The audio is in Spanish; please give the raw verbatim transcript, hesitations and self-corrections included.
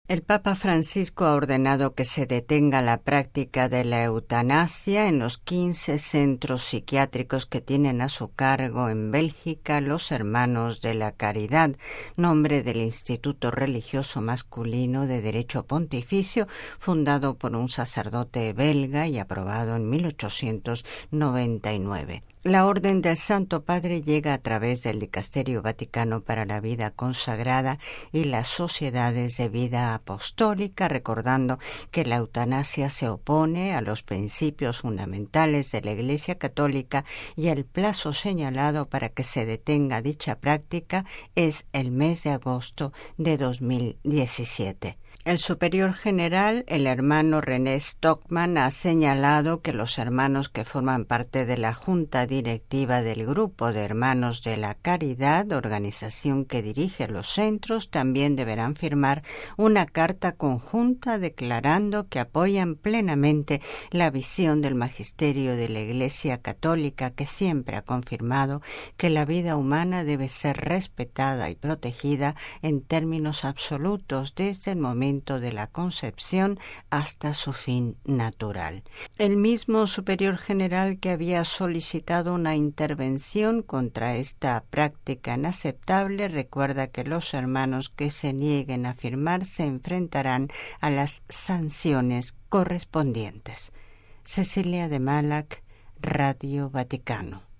El Papa Francisco ha ordenado que se detenga la práctica de la eutanasia en los quince centros psiquiátricos que tienen a su cargo en Bélgica los Hermanos de la Caridad, nombre del Instituto Religioso Masculino de Derecho Pontificio, fundado por un sacerdote belga y aprobado en mil ochocientos noventa y nueve. La Orden del Santo Padre llega a través del Dicasterio Vaticano para la Vida Consagrada y las Sociedades de Vida Apostólica, recordando que la eutanasia se opone a los principios fundamentales de la Iglesia Católica y el plazo señalado para que se detenga dicha práctica es el mes de agosto de dos mil diecisiete. El superior general, el hermano René Stockman, ha señalado que los hermanos que forman parte de la Junta Directiva del Grupo de Hermanos de la Caridad, organización que dirige los centros, también deberán firmar una carta conjunta declarando que apoyan plenamente la visión del magisterio de la Iglesia Católica, que siempre ha confirmado que la vida humana debe ser respetada y protegida en términos absolutos desde el momento de la concepción hasta su fin natural. El mismo superior general que había solicitado una intervención contra esta práctica inaceptable recuerda que los hermanos que se nieguen a firmar se enfrentarán a las sanciones correspondientes. Cecilia de Malac, Radio Vaticano.